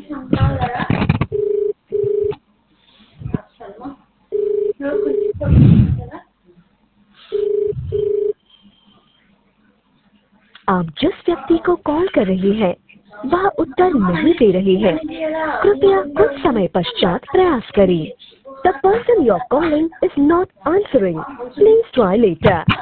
आप जिस व्यक्ति को कॉल कर रही हैं, वह उत्तर नहीं दे रही है। कृपया कुछ समय पश्चात प्रयास करें। The person you're calling is not answering. Please try later.